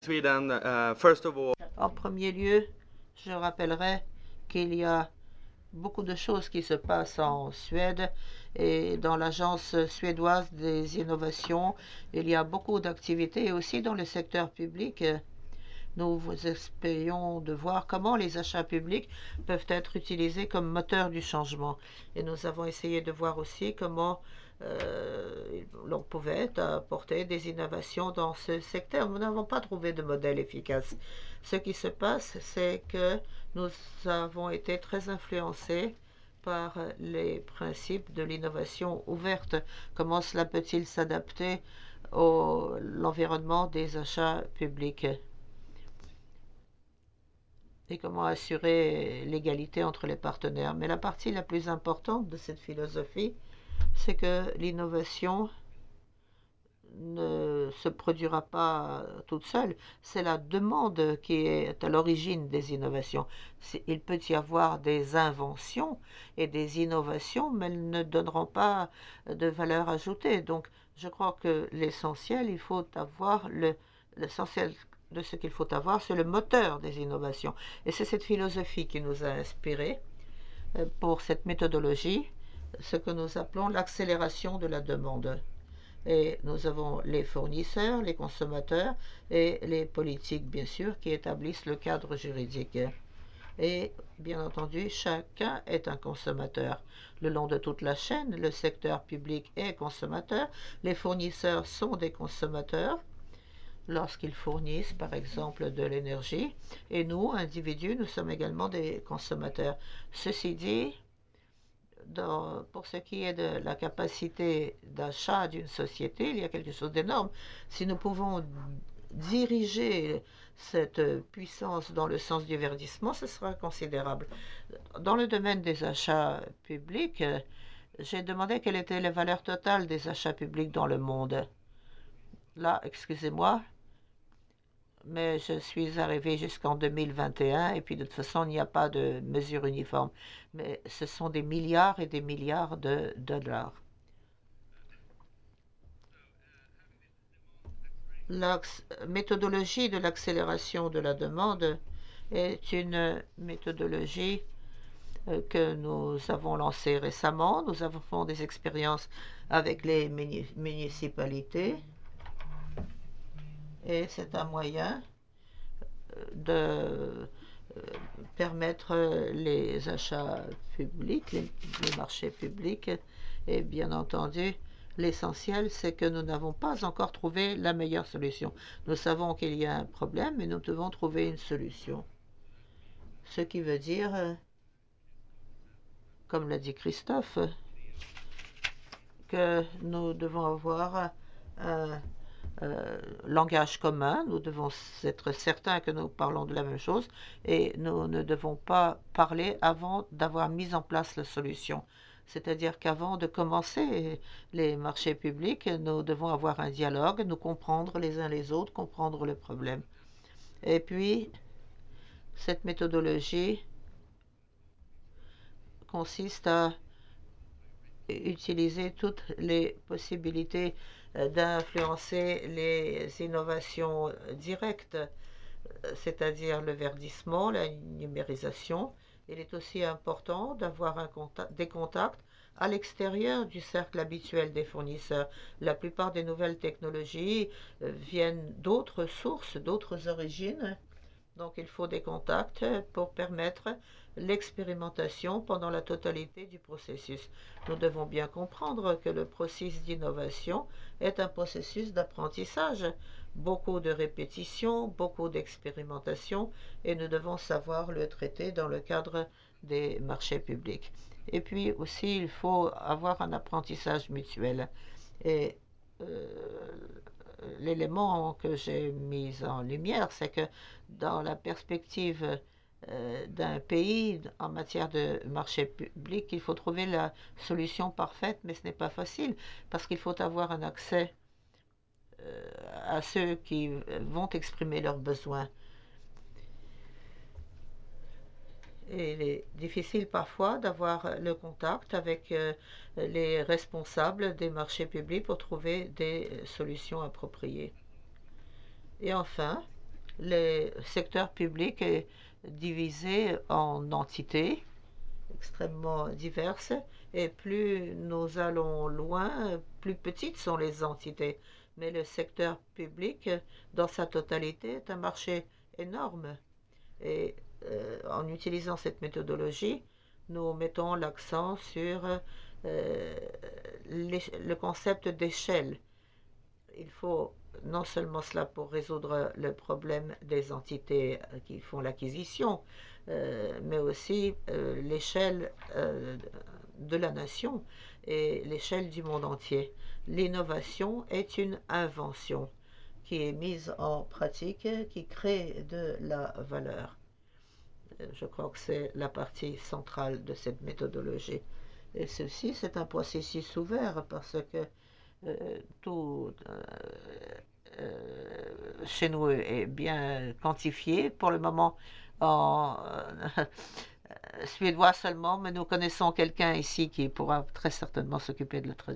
Sweden, first of all, En premier lieu, je rappellerai qu'il y a beaucoup de choses qui se passent en Suède et dans l'agence suédoise des innovations. Il y a beaucoup d'activités aussi dans le secteur public. Nous espérons de voir comment les achats publics peuvent être utilisés comme moteur du changement. Et nous avons essayé de voir aussi comment l'on pouvait apporter des innovations dans ce secteur. Nous n'avons pas trouvé de modèle efficace. Ce qui se passe, c'est que nous avons été très influencés par les principes de l'innovation ouverte. Comment cela peut-il s'adapter à l'environnement des achats publics? Et comment assurer l'égalité entre les partenaires. Mais la partie la plus importante de cette philosophie, c'est que l'innovation ne se produira pas toute seule. C'est la demande qui est à l'origine des innovations. Il peut y avoir des inventions et des innovations, mais elles ne donneront pas de valeur ajoutée. Donc, je crois que l'essentiel, il faut avoir l'essentiel de ce qu'il faut avoir, c'est le moteur des innovations. Et c'est cette philosophie qui nous a inspirés pour cette méthodologie, ce que nous appelons l'accélération de la demande. Et nous avons les fournisseurs, les consommateurs et les politiques, bien sûr, qui établissent le cadre juridique. Et bien entendu, chacun est un consommateur. Le long de toute la chaîne, le secteur public est consommateur. Les fournisseurs sont des consommateurs lorsqu'ils fournissent, par exemple, de l'énergie. Et nous, individus, nous sommes également des consommateurs. Ceci dit, pour ce qui est de la capacité d'achat d'une société, il y a quelque chose d'énorme. Si nous pouvons diriger cette puissance dans le sens du verdissement, ce sera considérable. Dans le domaine des achats publics, j'ai demandé quelle était la valeur totale des achats publics dans le monde. Là, excusez-moi, mais je suis arrivé jusqu'en 2021 et puis de toute façon, il n'y a pas de mesure uniforme. Mais ce sont des milliards et des milliards de dollars. La méthodologie de l'accélération de la demande est une méthodologie que nous avons lancée récemment. Nous avons fait des expériences avec les municipalités et c'est un moyen de permettre les achats publics, les marchés publics. Et bien entendu, l'essentiel, c'est que nous n'avons pas encore trouvé la meilleure solution. Nous savons qu'il y a un problème, mais nous devons trouver une solution. Ce qui veut dire, comme l'a dit Christophe, que nous devons avoir un langage commun, nous devons être certains que nous parlons de la même chose et nous ne devons pas parler avant d'avoir mis en place la solution. C'est-à-dire qu'avant de commencer les marchés publics, nous devons avoir un dialogue, nous comprendre les uns les autres, comprendre le problème. Et puis, cette méthodologie consiste à utiliser toutes les possibilités d'influencer les innovations directes, c'est-à-dire le verdissement, la numérisation. Il est aussi important d'avoir des contacts à l'extérieur du cercle habituel des fournisseurs. La plupart des nouvelles technologies viennent d'autres sources, d'autres origines. Donc il faut des contacts pour permettre l'expérimentation pendant la totalité du processus. Nous devons bien comprendre que le processus d'innovation est un processus d'apprentissage, beaucoup de répétitions, beaucoup d'expérimentation, et nous devons savoir le traiter dans le cadre des marchés publics. Et puis aussi, il faut avoir un apprentissage mutuel. Et l'élément que j'ai mis en lumière, c'est que dans la perspective d'un pays en matière de marché public, il faut trouver la solution parfaite, mais ce n'est pas facile parce qu'il faut avoir un accès à ceux qui vont exprimer leurs besoins. Et il est difficile parfois d'avoir le contact avec les responsables des marchés publics pour trouver des solutions appropriées. Et enfin, Le secteur public est divisé en entités extrêmement diverses, et plus nous allons loin, plus petites sont les entités. Mais le secteur public, dans sa totalité, est un marché énorme. Et en utilisant cette méthodologie, nous mettons l'accent sur le concept d'échelle. Il faut non seulement cela pour résoudre le problème des entités qui font l'acquisition, mais aussi l'échelle de la nation et l'échelle du monde entier. L'innovation est une invention qui est mise en pratique, qui crée de la valeur. Je crois que c'est la partie centrale de cette méthodologie. Et ceci, c'est un processus ouvert parce que tout chez nous est bien quantifié. Pour le moment, en suédois seulement, mais nous connaissons quelqu'un ici qui pourra très certainement s'occuper de la traduction.